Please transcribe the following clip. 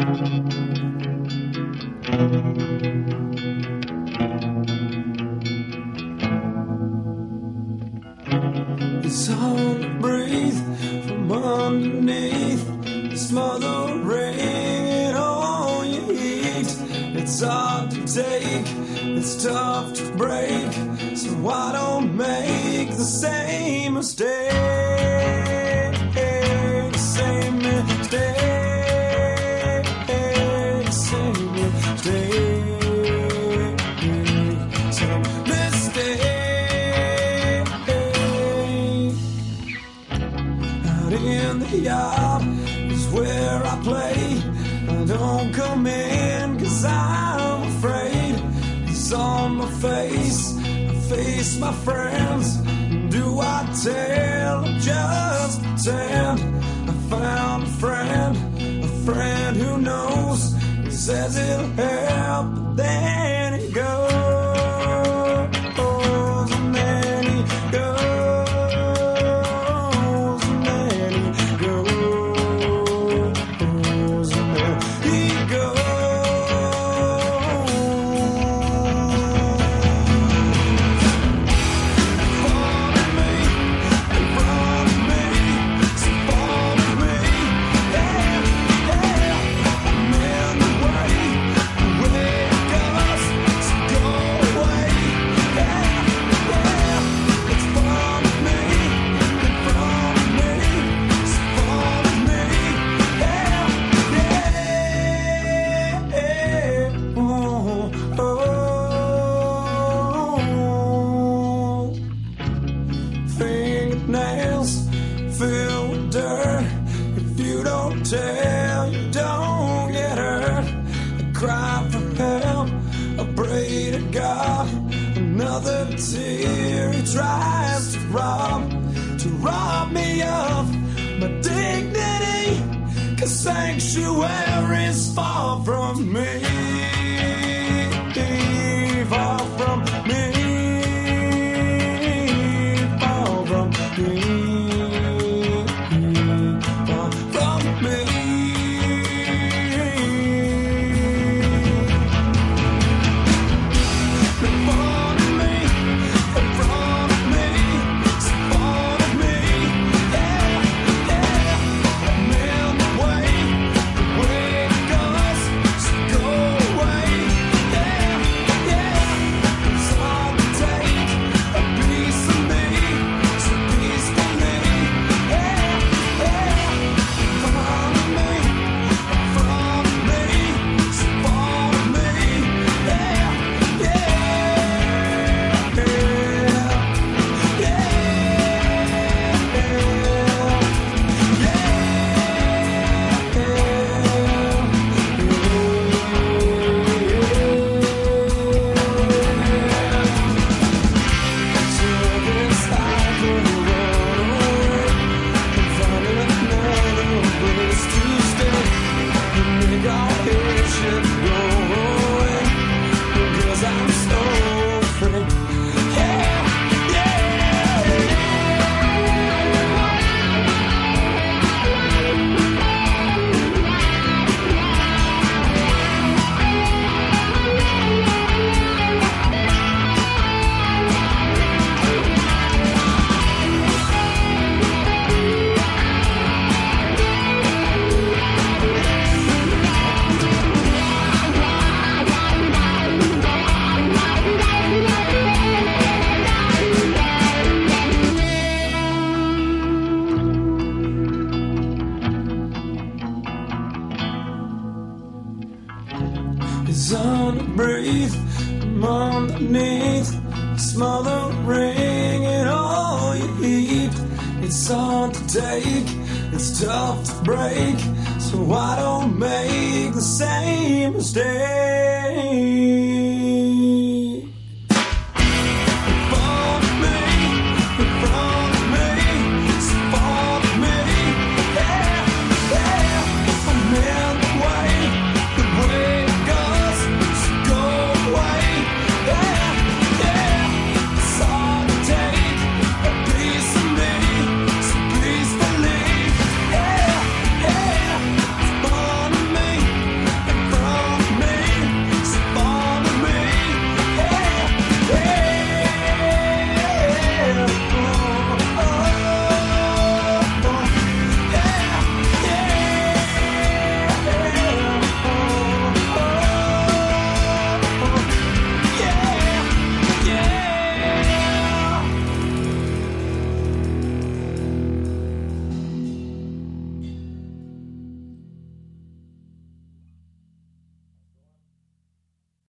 It's hard to breathe from underneath the smothering all you eat. It's hard to take, it's tough to break, so I don't make the same mistake. Same mistake. Same mistake. Same mistake. Out in the yard is where I play. I don't come in 'cause I'm afraid. It's on my face, I face my friends. Do I tell or just pretend? I found a friend who knows. He says it'll help, but then it goes. And then he goes. And then he goes. And then he fingernails filled with dirt. If you don't tell, you don't get hurt. I cry for help, I pray to God. Another tear he tries to rob me of my dignity. 'Cause sanctuary's far from me. Far from me. It's hard to breathe from underneath, smothering it all you eat. It's hard to take, it's tough to break, so I don't make the same mistake.